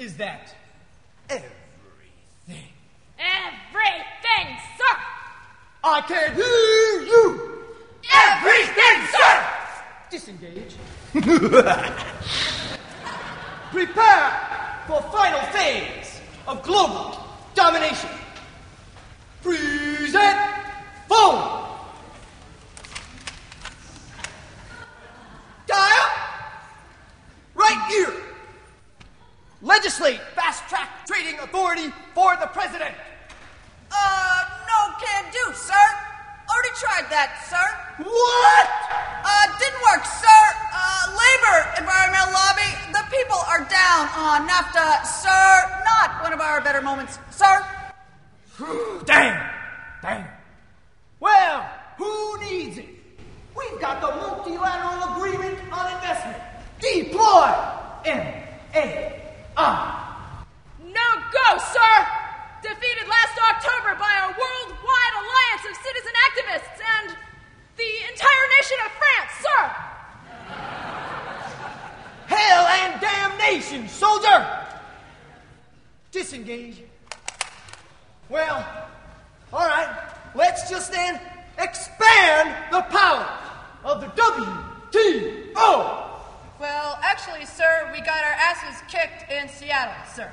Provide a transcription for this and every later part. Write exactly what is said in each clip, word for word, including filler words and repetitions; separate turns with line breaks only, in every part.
is that everything?
Everything, sir!
I can't hear you!
Everything, sir!
Disengage. Prepare for final phase of global domination. Present phone. Dial. Right here. Legislate fast-track trading authority for the president.
Uh, no can do, sir. Already tried that, sir.
What?
Uh, didn't work, sir. Uh, labor environmental lobby, the people are down on NAFTA, sir. Not one of our better moments, sir.
Damn. Damn. Well, who needs it? We've got the multilateral agreement on investment. Deploy. M A I.
No go, sir! Defeated last October by a worldwide alliance of citizen activists and the entire nation of France, sir!
Hell and damnation, soldier! Disengage. Well, all right, let's just then expand the power of the W T O.
Well, actually, sir, we got our asses kicked in Seattle, sir.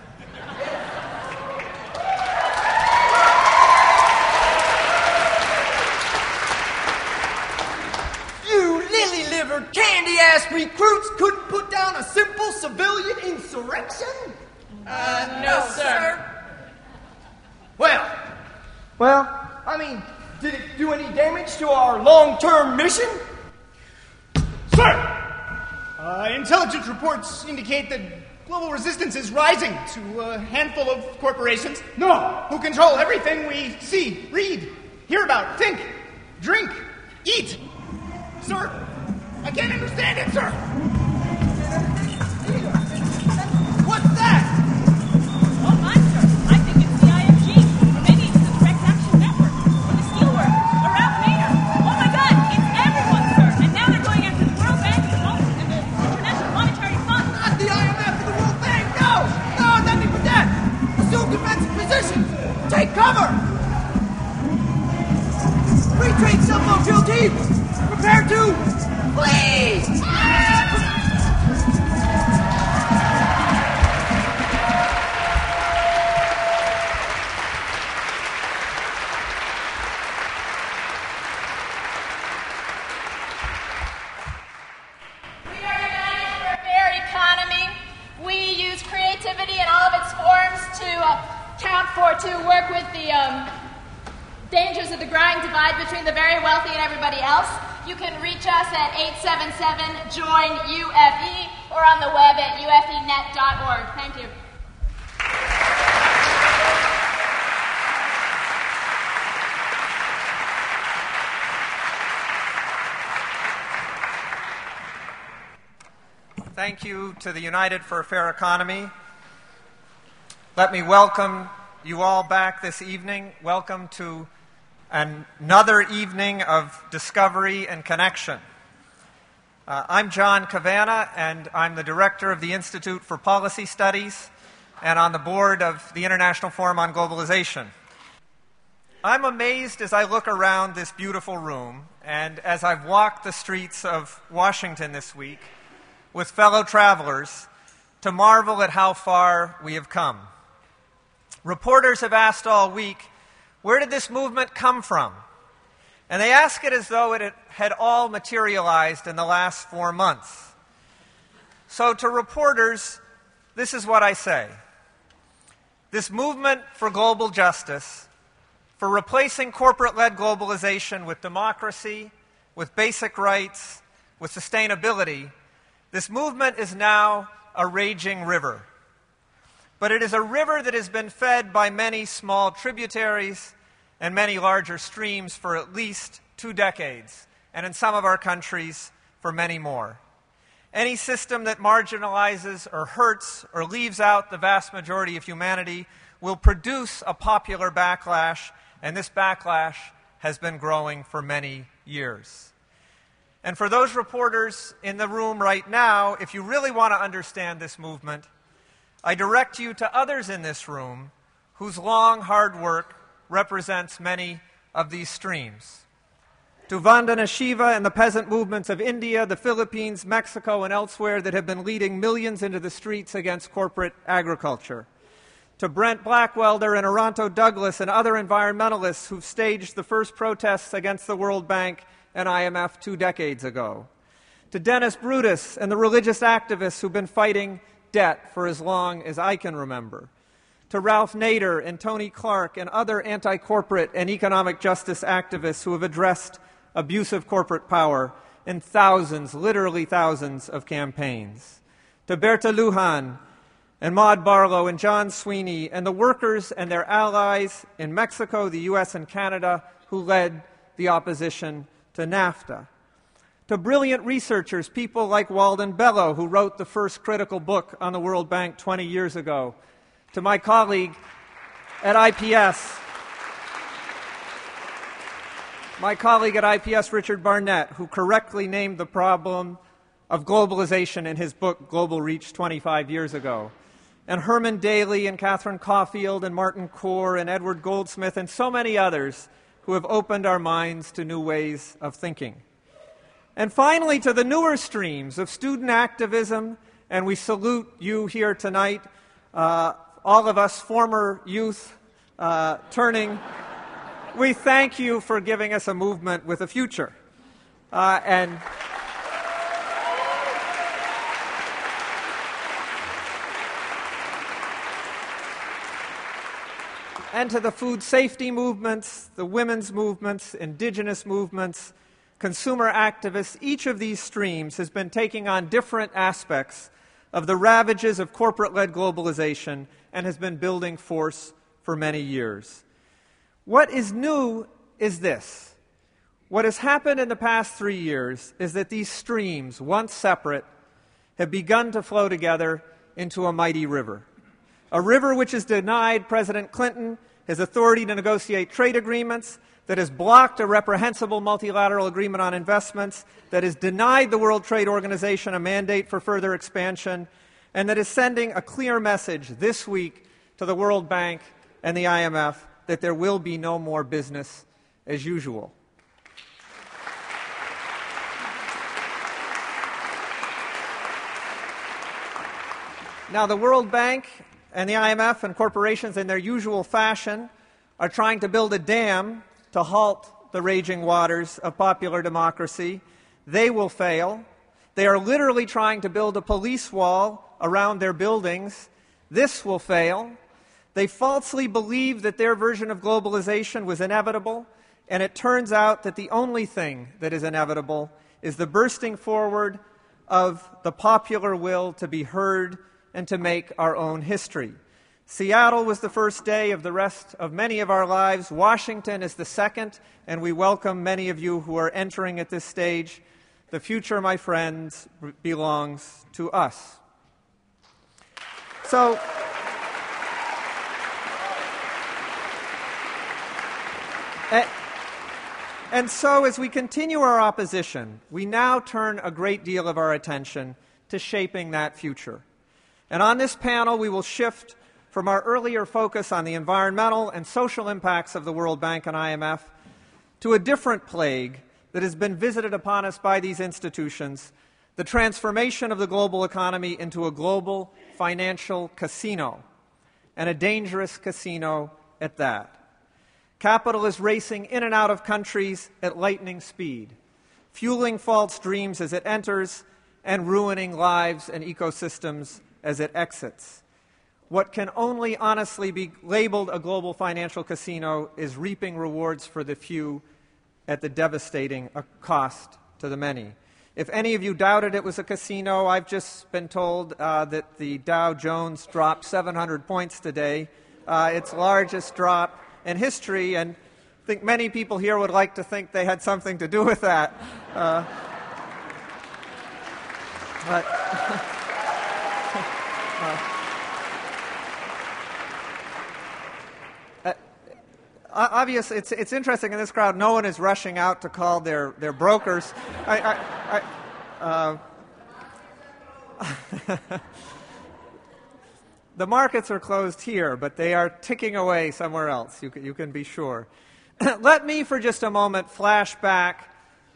You lily-livered, candy-ass recruits couldn't put down a simple civilian insurrection?
Uh, no, sir.
Well, well, I mean, did it do any damage to our long-term mission?
Sir! Uh, intelligence reports indicate that global resistance is rising to a handful of corporations. No! Who control everything we see, read, hear about, think, drink, eat. Sir, I can't understand it, sir.
What's that?
Oh, my, sir. I think it's the I F G. Or maybe it's the Direct Action Network. Or the Steelworkers. Or Ralph Nader. Oh, my God. It's everyone, sir. And now they're going after the World Bank and the International Monetary Fund.
Not the I M F or the World Bank. No! No, nothing but that. Assume defensive positions. Take cover. Free trade cell phone drill team. Prepare to flee.
For to work with the um, dangers of the growing divide between the very wealthy and everybody else. You can reach us at eight seven seven join U F E or on the web at U F E net dot org. Thank you.
Thank you to the United for a Fair Economy. Let me welcome you all back this evening. Welcome to an- another evening of discovery and connection. Uh, I'm John Cavanna, and I'm the director of the Institute for Policy Studies and on the board of the International Forum on Globalization. I'm amazed as I look around this beautiful room and as I've walked the streets of Washington this week with fellow travelers to marvel at how far we have come. Reporters have asked all week, where did this movement come from? And they ask it as though it had all materialized in the last four months. So to reporters, this is what I say. This movement for global justice, for replacing corporate-led globalization with democracy, with basic rights, with sustainability, this movement is now a raging river. But it is a river that has been fed by many small tributaries and many larger streams for at least two decades, and in some of our countries, for many more. Any system that marginalizes or hurts or leaves out the vast majority of humanity will produce a popular backlash, and this backlash has been growing for many years. And for those reporters in the room right now, if you really want to understand this movement, I direct you to others in this room whose long, hard work represents many of these streams. To Vandana Shiva and the peasant movements of India, the Philippines, Mexico, and elsewhere that have been leading millions into the streets against corporate agriculture. To Brent Blackwelder and Aranto Douglas and other environmentalists who've staged the first protests against the World Bank and I M F two decades ago. To Dennis Brutus and the religious activists who've been fighting debt for as long as I can remember. To Ralph Nader and Tony Clark and other anti-corporate and economic justice activists who have addressed abuse of corporate power in thousands, literally thousands, of campaigns. To Berta Lujan and Maud Barlow and John Sweeney and the workers and their allies in Mexico, the U S, and Canada who led the opposition to NAFTA. To brilliant researchers, people like Walden Bello, who wrote the first critical book on the World Bank twenty years ago. To my colleague at I P S, my colleague at I P S, Richard Barnett, who correctly named the problem of globalization in his book, Global Reach, twenty-five years ago. And Herman Daly and Catherine Caulfield and Martin Core and Edward Goldsmith and so many others who have opened our minds to new ways of thinking. And finally, to the newer streams of student activism, and we salute you here tonight, uh, all of us former youth uh, turning, we thank you for giving us a movement with a future. Uh, and and to the food safety movements, the women's movements, indigenous movements, consumer activists, each of these streams has been taking on different aspects of the ravages of corporate-led globalization and has been building force for many years. What is new is this. What has happened in the past three years is that these streams, once separate, have begun to flow together into a mighty river. A river which has denied President Clinton his authority to negotiate trade agreements, that has blocked a reprehensible multilateral agreement on investments, that has denied the World Trade Organization a mandate for further expansion, and that is sending a clear message this week to the World Bank and the I M F that there will be no more business as usual. Now, the World Bank and the I M F and corporations in their usual fashion are trying to build a dam to halt the raging waters of popular democracy. They will fail. They are literally trying to build a police wall around their buildings. This will fail. They falsely believed that their version of globalization was inevitable, and it turns out that the only thing that is inevitable is the bursting forward of the popular will to be heard and to make our own history. Seattle was the first day of the rest of many of our lives. Washington is the second, and we welcome many of you who are entering at this stage. The future, my friends, belongs to us. So, and, and so as we continue our opposition, we now turn a great deal of our attention to shaping that future. And on this panel, we will shift from our earlier focus on the environmental and social impacts of the World Bank and I M F to a different plague that has been visited upon us by these institutions, the transformation of the global economy into a global financial casino, and a dangerous casino at that. Capital is racing in and out of countries at lightning speed, fueling false dreams as it enters and ruining lives and ecosystems as it exits. What can only honestly be labeled a global financial casino is reaping rewards for the few at the devastating cost to the many. If any of you doubted it was a casino, I've just been told uh, that the Dow Jones dropped seven hundred points today, uh, its largest drop in history, and I think many people here would like to think they had something to do with that. Uh, but Uh, uh, obvious, it's, it's interesting in this crowd, no one is rushing out to call their, their brokers. I, I, I, uh, the markets are closed here, but they are ticking away somewhere else, you can, you can be sure. Let me, for just a moment, flash back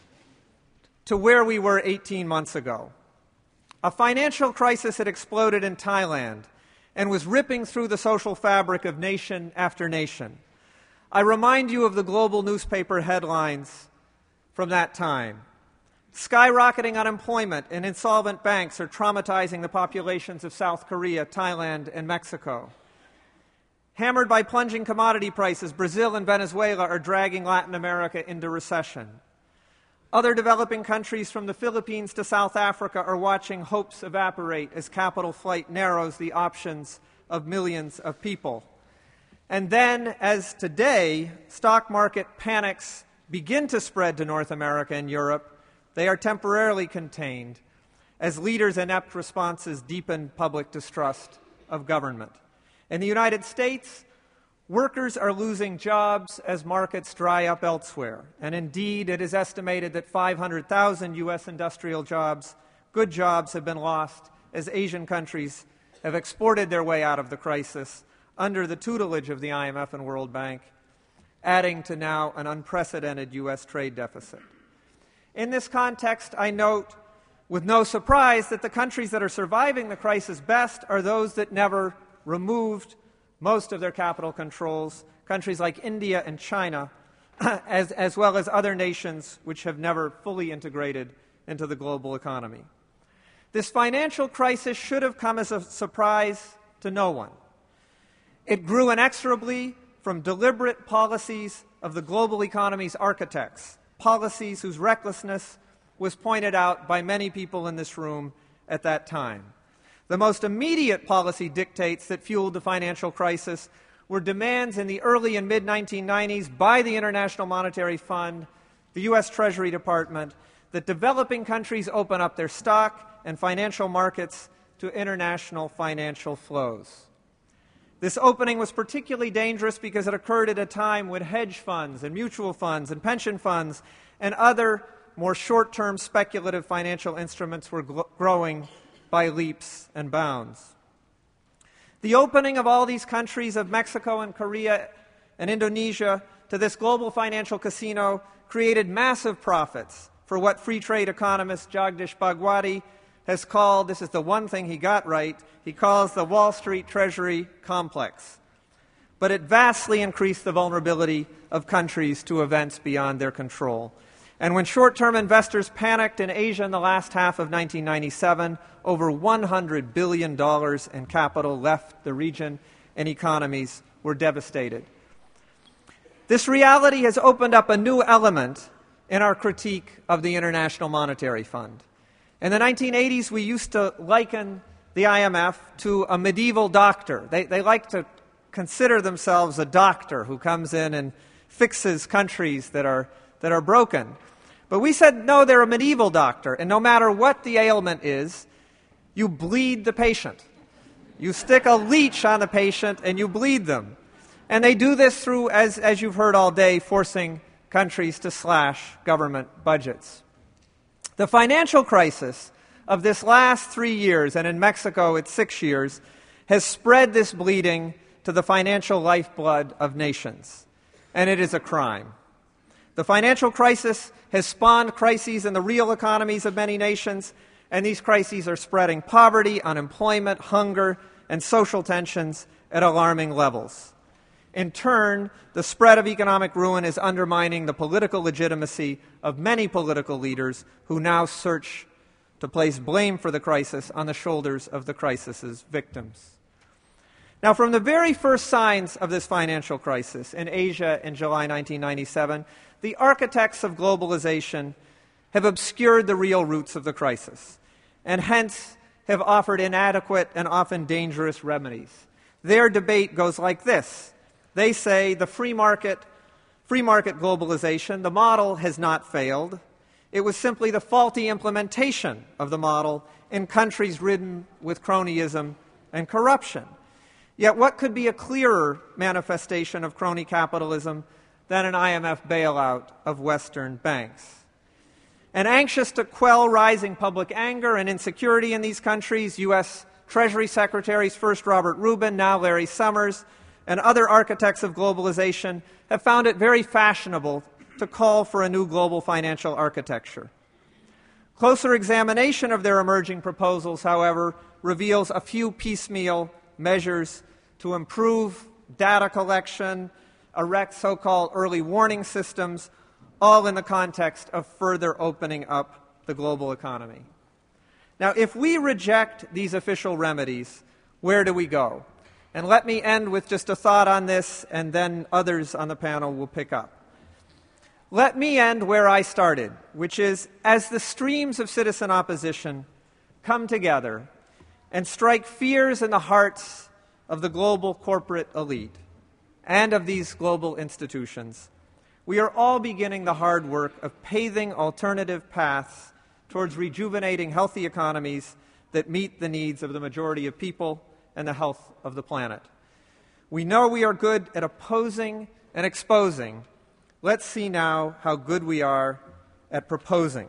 to where we were eighteen months ago. A financial crisis had exploded in Thailand and was ripping through the social fabric of nation after nation. I remind you of the global newspaper headlines from that time. Skyrocketing unemployment and insolvent banks are traumatizing the populations of South Korea, Thailand, and Mexico. Hammered by plunging commodity prices, Brazil and Venezuela are dragging Latin America into recession. Other developing countries from the Philippines to South Africa are watching hopes evaporate as capital flight narrows the options of millions of people. And then, as today, stock market panics begin to spread to North America and Europe, they are temporarily contained as leaders' inept responses deepen public distrust of government. In the United States, workers are losing jobs as markets dry up elsewhere. And indeed, it is estimated that five hundred thousand U S industrial jobs, good jobs, have been lost as Asian countries have exported their way out of the crisis under the tutelage of the I M F and World Bank, adding to now an unprecedented U S trade deficit. In this context, I note with no surprise that the countries that are surviving the crisis best are those that never removed most of their capital controls, countries like India and China, as, as well as other nations which have never fully integrated into the global economy. This financial crisis should have come as a surprise to no one. It grew inexorably from deliberate policies of the global economy's architects, policies whose recklessness was pointed out by many people in this room at that time. The most immediate policy dictates that fueled the financial crisis were demands in the early and mid nineteen nineties by the International Monetary Fund, the U S Treasury Department, that developing countries open up their stock and financial markets to international financial flows. This opening was particularly dangerous because it occurred at a time when hedge funds and mutual funds and pension funds and other more short-term speculative financial instruments were gl- growing by leaps and bounds. The opening of all these countries of Mexico and Korea and Indonesia to this global financial casino created massive profits for what free trade economist Jagdish Bhagwati has called, this is the one thing he got right, he calls the Wall Street Treasury complex. But it vastly increased the vulnerability of countries to events beyond their control. And when short-term investors panicked in Asia in the last half of nineteen ninety-seven, over one hundred billion dollars in capital left the region and economies were devastated. This reality has opened up a new element in our critique of the International Monetary Fund. In the nineteen eighties, we used to liken the I M F to a medieval doctor. They, they like to consider themselves a doctor who comes in and fixes countries that are, that are broken. But we said, no, they're a medieval doctor, and no matter what the ailment is, you bleed the patient. You stick a leech on the patient and you bleed them. And they do this through, as, as you've heard all day, forcing countries to slash government budgets. The financial crisis of this last three years, and in Mexico it's six years, has spread this bleeding to the financial lifeblood of nations. And it is a crime. The financial crisis has spawned crises in the real economies of many nations, and these crises are spreading poverty, unemployment, hunger, and social tensions at alarming levels. In turn, the spread of economic ruin is undermining the political legitimacy of many political leaders who now search to place blame for the crisis on the shoulders of the crisis's victims. Now, from the very first signs of this financial crisis in Asia in July nineteen ninety-seven, the architects of globalization have obscured the real roots of the crisis, and hence have offered inadequate and often dangerous remedies. Their debate goes like this. They say the free market, free market globalization, the model has not failed. It was simply the faulty implementation of the model in countries ridden with cronyism and corruption. Yet what could be a clearer manifestation of crony capitalism than an I M F bailout of Western banks? And anxious to quell rising public anger and insecurity in these countries, U S Treasury Secretaries, first Robert Rubin, now Larry Summers, and other architects of globalization have found it very fashionable to call for a new global financial architecture. Closer examination of their emerging proposals, however, reveals a few piecemeal measures to improve data collection, erect so-called early warning systems, all in the context of further opening up the global economy. Now, if we reject these official remedies, where do we go? And let me end with just a thought on this, and then others on the panel will pick up. Let me end where I started, which is as the streams of citizen opposition come together and strike fears in the hearts of the global corporate elite and of these global institutions, we are all beginning the hard work of paving alternative paths towards rejuvenating healthy economies that meet the needs of the majority of people and the health of the planet. We know we are good at opposing and exposing. Let's see now how good we are at proposing.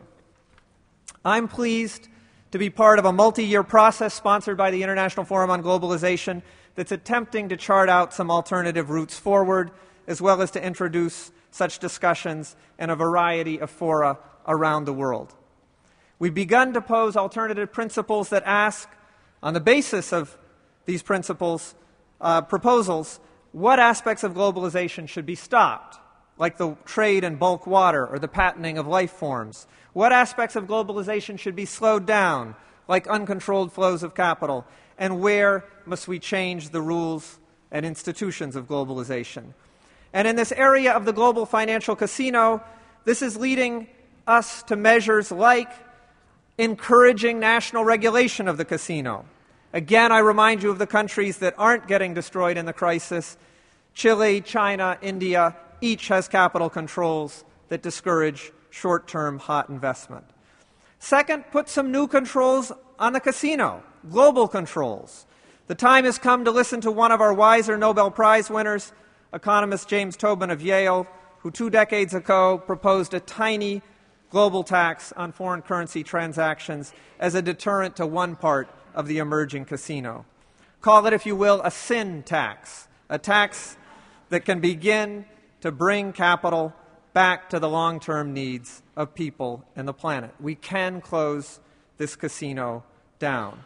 I'm pleased to be part of a multi-year process sponsored by the International Forum on Globalization that's attempting to chart out some alternative routes forward, as well as to introduce such discussions in a variety of fora around the world. We've begun to pose alternative principles that ask, on the basis of these principles, uh, proposals, what aspects of globalization should be stopped, like the trade in bulk water or the patenting of life forms? What aspects of globalization should be slowed down, like uncontrolled flows of capital? And where must we change the rules and institutions of globalization? And in this area of the global financial casino, this is leading us to measures like encouraging national regulation of the casino. Again, I remind you of the countries that aren't getting destroyed in the crisis. Chile, China, India, each has capital controls that discourage short-term hot investment. Second, put some new controls on the casino, global controls. The time has come to listen to one of our wiser Nobel Prize winners, economist James Tobin of Yale, who two decades ago proposed a tiny global tax on foreign currency transactions as a deterrent to one part of the emerging casino. Call it, if you will, a sin tax, a tax that can begin to bring capital back to the long-term needs of people and the planet. We can close this casino down.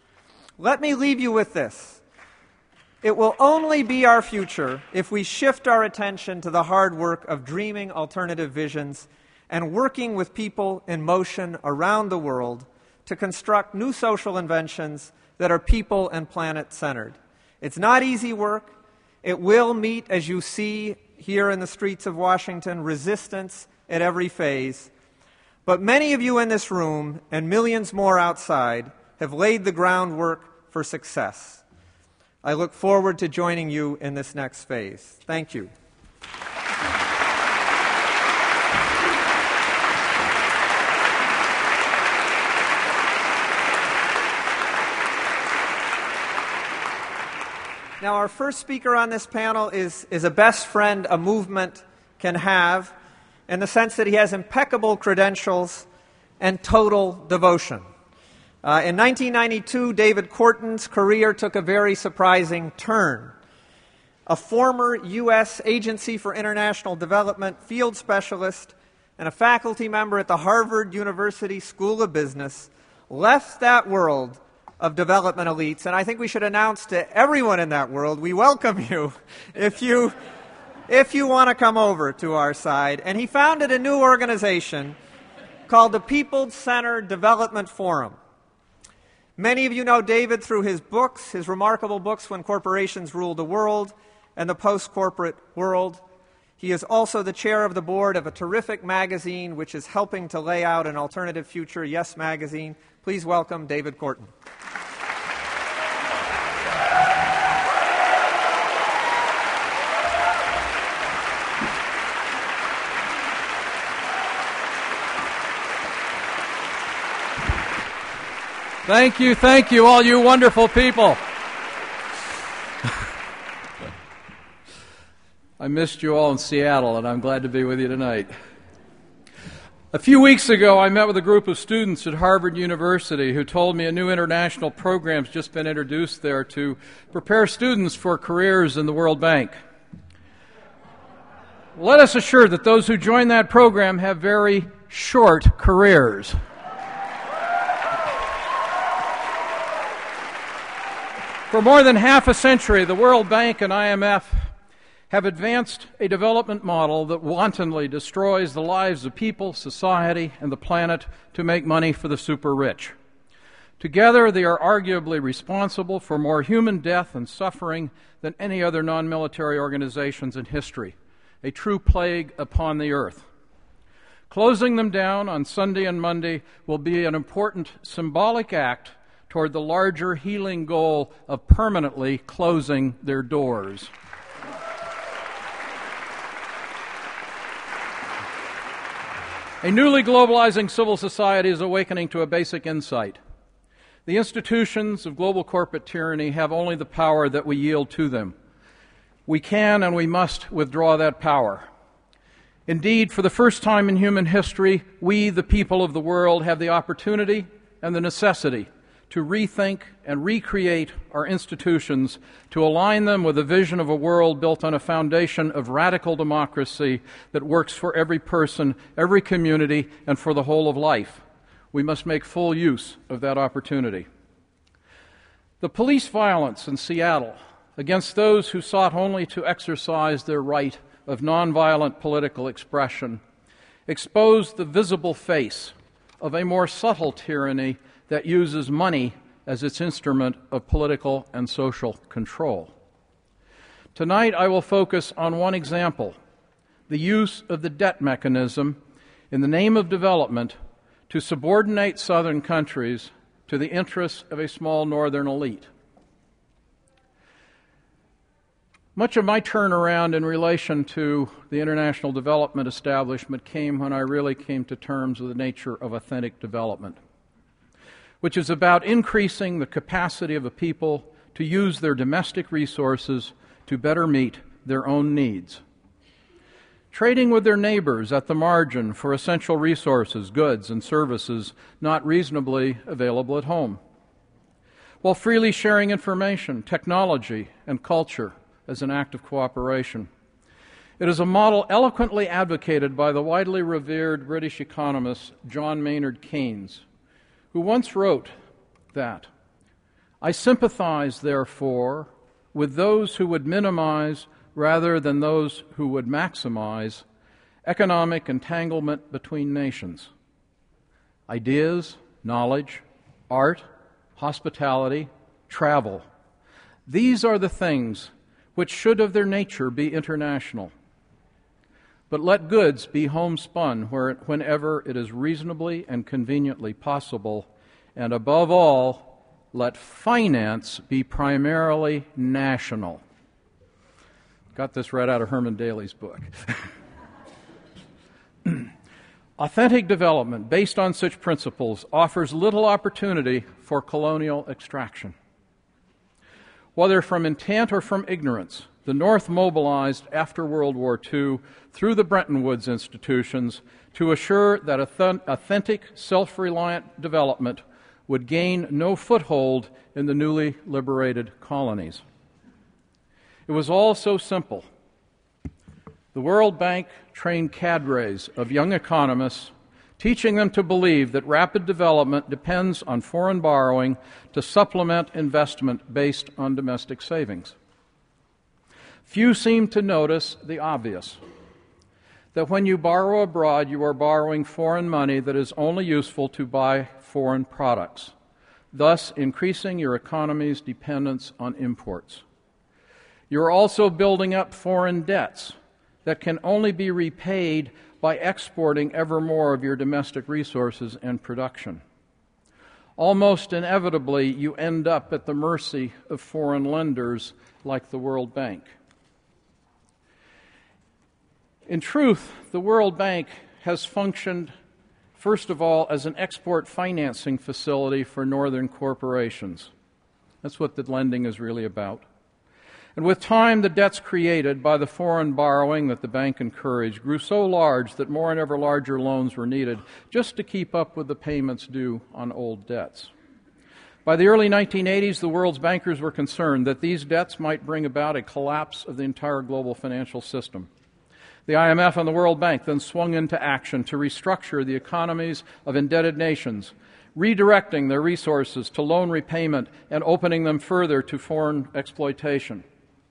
Let me leave you with this. It will only be our future if we shift our attention to the hard work of dreaming alternative visions and working with people in motion around the world to construct new social inventions that are people and planet-centered. It's not easy work. It will meet, as you see here in the streets of Washington, resistance at every phase. But many of you in this room, and millions more outside, have laid the groundwork for success. I look forward to joining you in this next phase. Thank you. Now, our first speaker on this panel is, is a best friend a movement can have, in the sense that he has impeccable credentials and total devotion. Uh, in nineteen ninety-two, David Korten's career took a very surprising turn. A former U S Agency for International Development field specialist and a faculty member at the Harvard University School of Business left that world of development elites, and I think we should announce to everyone in that world, we welcome you if you if you want to come over to our side. And he founded a new organization called the People-Centered Development Forum. Many of you know David through his books, his remarkable books, When Corporations Rule the World and The Post-Corporate World. He is also the chair of the board of a terrific magazine which is helping to lay out an alternative future, Yes Magazine. Please welcome David Korten.
Thank you, thank you, all you wonderful people. I missed you all in Seattle, and I'm glad to be with you tonight. A few weeks ago, I met with a group of students at Harvard University who told me a new international program's just been introduced there to prepare students for careers in the World Bank. Let us assure that those who join that program have very short careers. For more than half a century, the World Bank and I M F have advanced a development model that wantonly destroys the lives of people, society, and the planet to make money for the super rich. Together, they are arguably responsible for more human death and suffering than any other non-military organizations in history, a true plague upon the earth. Closing them down on Sunday and Monday will be an important symbolic act toward the larger healing goal of permanently closing their doors. A newly globalizing civil society is awakening to a basic insight. The institutions of global corporate tyranny have only the power that we yield to them. We can and we must withdraw that power. Indeed, for the first time in human history, we, the people of the world, have the opportunity and the necessity to rethink and recreate our institutions, to align them with a vision of a world built on a foundation of radical democracy that works for every person, every community, and for the whole of life. We must make full use of that opportunity. The police violence in Seattle against those who sought only to exercise their right of nonviolent political expression exposed the visible face of a more subtle tyranny that uses money as its instrument of political and social control. Tonight I will focus on one example, the use of the debt mechanism in the name of development to subordinate southern countries to the interests of a small northern elite. Much of my turnaround in relation to the international development establishment came when I really came to terms with the nature of authentic development, which is about increasing the capacity of a people to use their domestic resources to better meet their own needs. Trading with their neighbors at the margin for essential resources, goods, and services not reasonably available at home, while freely sharing information, technology, and culture as an act of cooperation. It is a model eloquently advocated by the widely revered British economist John Maynard Keynes, who once wrote that, "I sympathize, therefore, with those who would minimize rather than those who would maximize economic entanglement between nations. Ideas, knowledge, art, hospitality, travel, these are the things which should of their nature be international. But let goods be homespun where, whenever it is reasonably and conveniently possible, and above all, let finance be primarily national." Got this right out of Herman Daly's book. Authentic development based on such principles offers little opportunity for colonial extraction. Whether from intent or from ignorance, the North mobilized after World War Two through the Bretton Woods institutions to assure that authentic, self-reliant development would gain no foothold in the newly liberated colonies. It was all so simple. The World Bank trained cadres of young economists, teaching them to believe that rapid development depends on foreign borrowing to supplement investment based on domestic savings. Few seem to notice the obvious, that when you borrow abroad, you are borrowing foreign money that is only useful to buy foreign products, thus increasing your economy's dependence on imports. You are also building up foreign debts that can only be repaid by exporting ever more of your domestic resources and production. Almost inevitably, you end up at the mercy of foreign lenders like the World Bank. In truth, the World Bank has functioned, first of all, as an export financing facility for northern corporations. That's what the lending is really about. And with time, the debts created by the foreign borrowing that the bank encouraged grew so large that more and ever larger loans were needed just to keep up with the payments due on old debts. By the early nineteen eighties, the world's bankers were concerned that these debts might bring about a collapse of the entire global financial system. The I M F and the World Bank then swung into action to restructure the economies of indebted nations, redirecting their resources to loan repayment and opening them further to foreign exploitation.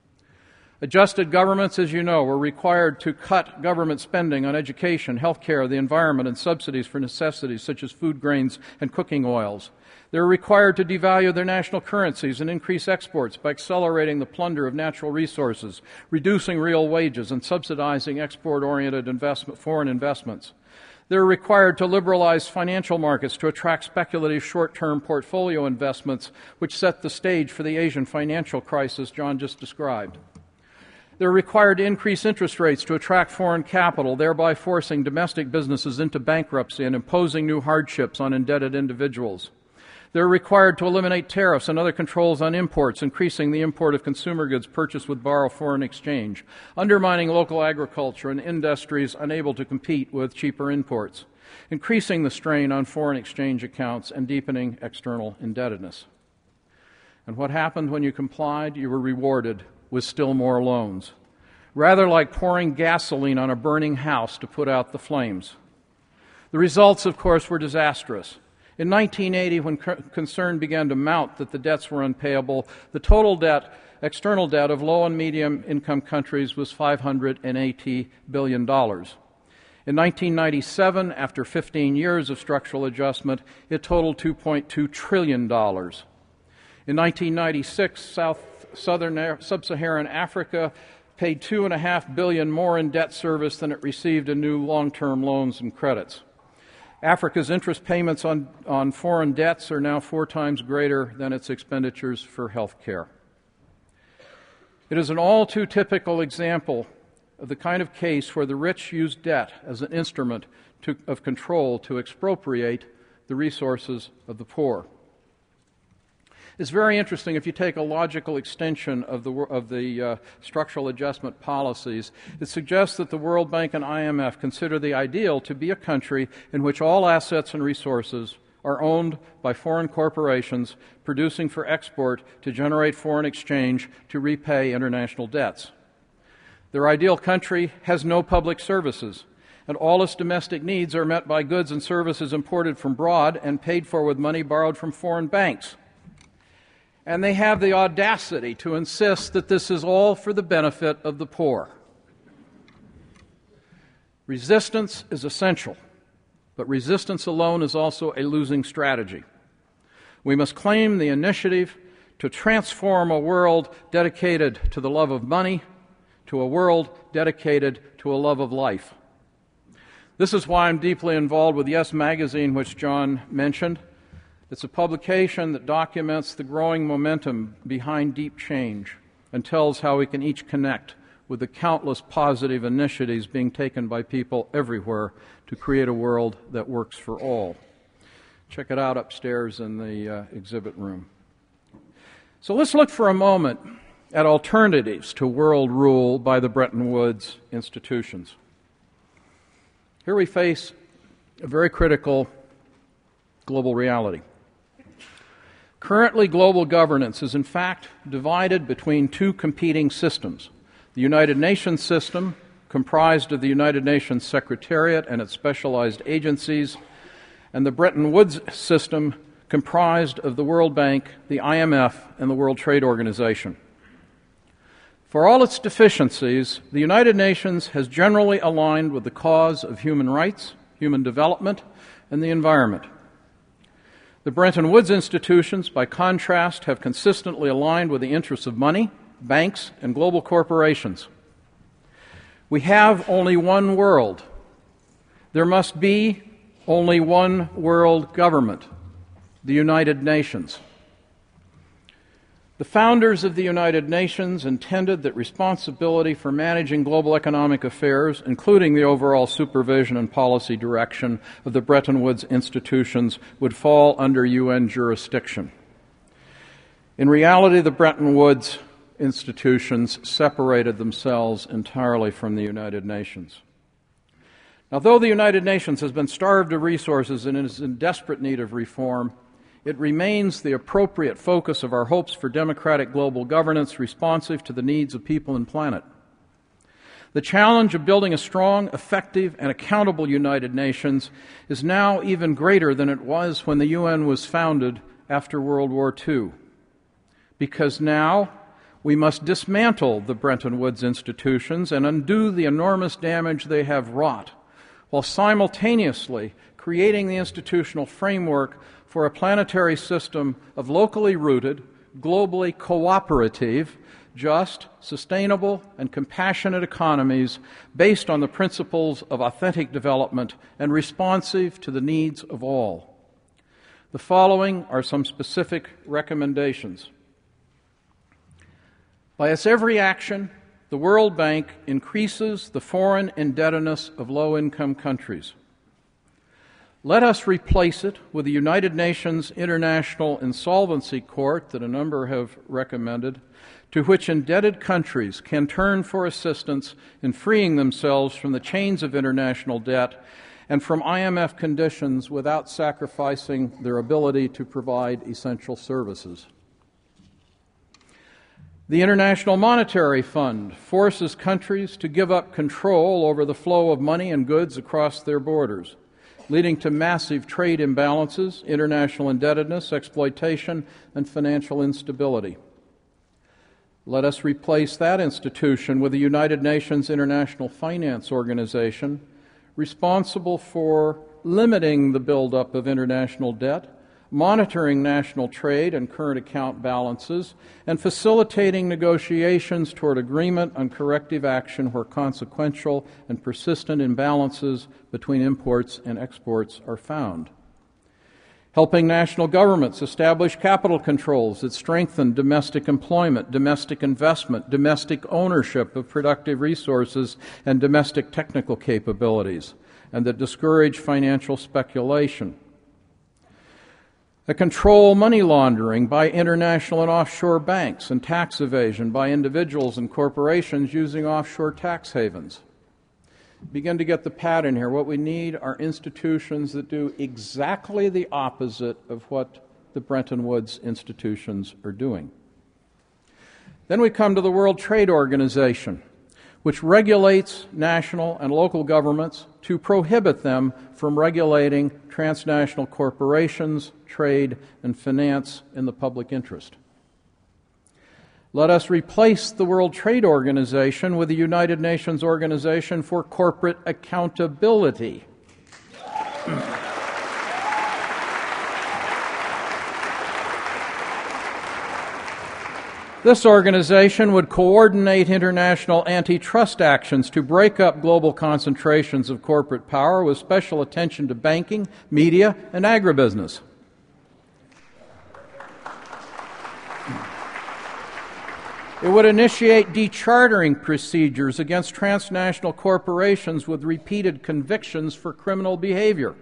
Adjusted governments, as you know, were required to cut government spending on education, health care, the environment, and subsidies for necessities such as food grains and cooking oils. They were required to devalue their national currencies and increase exports by accelerating the plunder of natural resources, reducing real wages, and subsidizing export-oriented investment, foreign investments. They were required to liberalize financial markets to attract speculative short-term portfolio investments, which set the stage for the Asian financial crisis John just described. They're required to increase interest rates to attract foreign capital, thereby forcing domestic businesses into bankruptcy and imposing new hardships on indebted individuals. They're required to eliminate tariffs and other controls on imports, increasing the import of consumer goods purchased with borrowed foreign exchange, undermining local agriculture and industries unable to compete with cheaper imports, increasing the strain on foreign exchange accounts and deepening external indebtedness. And what happened when you complied? You were rewarded with still more loans, rather like pouring gasoline on a burning house to put out the flames. The results, of course, were disastrous. In nineteen eighty, when concern began to mount that the debts were unpayable, the total debt, external debt of low and medium income countries was five hundred eighty billion dollars. In nineteen ninety-seven, after fifteen years of structural adjustment, it totaled two point two trillion dollars. In nineteen ninety-six, South Southern Sub-Saharan Africa paid two and a half billion more in debt service than it received in new long-term loans and credits. Africa's interest payments on, on foreign debts are now four times greater than its expenditures for health care. It is an all too typical example of the kind of case where the rich use debt as an instrument to, of control to expropriate the resources of the poor. It's very interesting if you take a logical extension of the, of the uh, structural adjustment policies. It suggests that the World Bank and I M F consider the ideal to be a country in which all assets and resources are owned by foreign corporations producing for export to generate foreign exchange to repay international debts. Their ideal country has no public services, and all its domestic needs are met by goods and services imported from abroad and paid for with money borrowed from foreign banks. And they have the audacity to insist that this is all for the benefit of the poor. Resistance is essential, but resistance alone is also a losing strategy. We must claim the initiative to transform a world dedicated to the love of money to a world dedicated to a love of life. This is why I'm deeply involved with Yes Magazine, which John mentioned. It's a publication that documents the growing momentum behind deep change and tells how we can each connect with the countless positive initiatives being taken by people everywhere to create a world that works for all. Check it out upstairs in the uh, exhibit room. So let's look for a moment at alternatives to world rule by the Bretton Woods institutions. Here we face a very critical global reality. Currently, global governance is in fact divided between two competing systems. The United Nations system, comprised of the United Nations Secretariat and its specialized agencies, and the Bretton Woods system, comprised of the World Bank, the I M F, and the World Trade Organization. For all its deficiencies, the United Nations has generally aligned with the cause of human rights, human development, and the environment. The Bretton Woods institutions, by contrast, have consistently aligned with the interests of money, banks, and global corporations. We have only one world. There must be only one world government, the United Nations. The founders of the United Nations intended that responsibility for managing global economic affairs, including the overall supervision and policy direction of the Bretton Woods institutions, would fall under U N jurisdiction. In reality, the Bretton Woods institutions separated themselves entirely from the United Nations. Now, though the United Nations has been starved of resources and is in desperate need of reform, it remains the appropriate focus of our hopes for democratic global governance responsive to the needs of people and planet. The challenge of building a strong, effective, and accountable United Nations is now even greater than it was when the U N was founded after World War Two, because now we must dismantle the Bretton Woods institutions and undo the enormous damage they have wrought, while simultaneously creating the institutional framework for a planetary system of locally rooted, globally cooperative, just, sustainable, and compassionate economies based on the principles of authentic development and responsive to the needs of all. The following are some specific recommendations. By its every action, the World Bank increases the foreign indebtedness of low-income countries. Let us replace it with the United Nations International Insolvency Court that a number have recommended, to which indebted countries can turn for assistance in freeing themselves from the chains of international debt and from I M F conditions without sacrificing their ability to provide essential services. The International Monetary Fund forces countries to give up control over the flow of money and goods across their borders, leading to massive trade imbalances, international indebtedness, exploitation, and financial instability. Let us replace that institution with the United Nations International Finance Organization, responsible for limiting the buildup of international debt, monitoring national trade and current account balances, and facilitating negotiations toward agreement on corrective action where consequential and persistent imbalances between imports and exports are found. Helping national governments establish capital controls that strengthen domestic employment, domestic investment, domestic ownership of productive resources, and domestic technical capabilities, and that discourage financial speculation. That control money laundering by international and offshore banks and tax evasion by individuals and corporations using offshore tax havens. Begin to get the pattern here. What we need are institutions that do exactly the opposite of what the Bretton Woods institutions are doing. Then we come to the World Trade Organization, which regulates national and local governments to prohibit them from regulating transnational corporations, trade, and finance in the public interest. Let us replace the World Trade Organization with the United Nations Organization for Corporate Accountability. This organization would coordinate international antitrust actions to break up global concentrations of corporate power with special attention to banking, media, and agribusiness. It would initiate dechartering procedures against transnational corporations with repeated convictions for criminal behavior.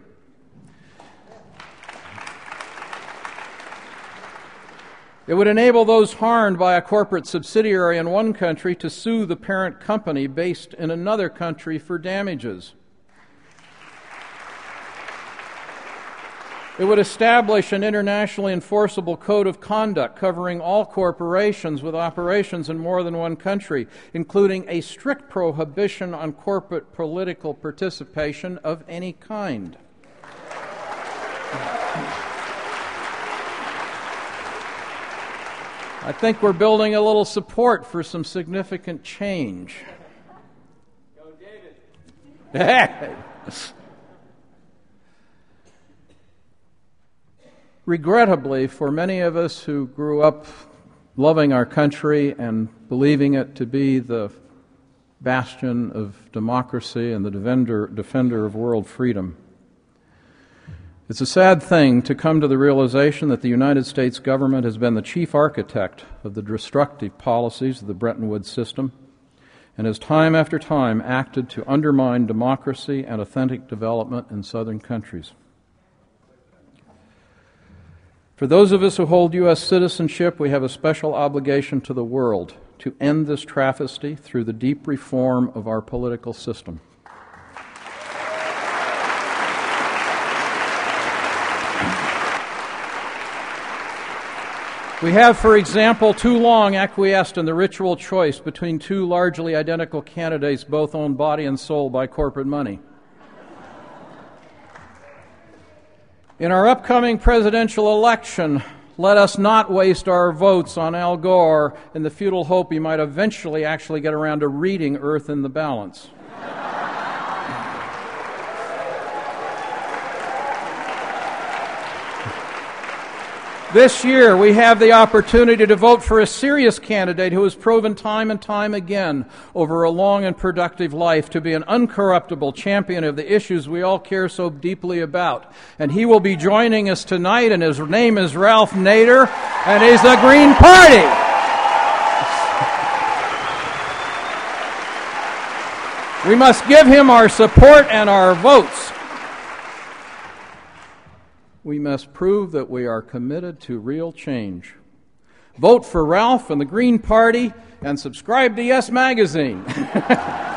It would enable those harmed by a corporate subsidiary in one country to sue the parent company based in another country for damages. It would establish an internationally enforceable code of conduct covering all corporations with operations in more than one country, including a strict prohibition on corporate political participation of any kind. I think we're building a little support for some significant change.
Go, David.
Regrettably, for many of us who grew up loving our country and believing it to be the bastion of democracy and the defender, defender of world freedom, it's a sad thing to come to the realization that the United States government has been the chief architect of the destructive policies of the Bretton Woods system and has time after time acted to undermine democracy and authentic development in southern countries. For those of us who hold U S citizenship, we have a special obligation to the world to end this travesty through the deep reform of our political system. We have, for example, too long acquiesced in the ritual choice between two largely identical candidates, both owned body and soul by corporate money. In our upcoming presidential election, let us not waste our votes on Al Gore in the futile hope he might eventually actually get around to reading Earth in the Balance. This year, we have the opportunity to vote for a serious candidate who has proven time and time again over a long and productive life to be an uncorruptible champion of the issues we all care so deeply about. And he will be joining us tonight, and his name is Ralph Nader, and he's the Green Party. We must give him our support and our votes. We must prove that we are committed to real change. Vote for Ralph and the Green Party and subscribe to Yes Magazine.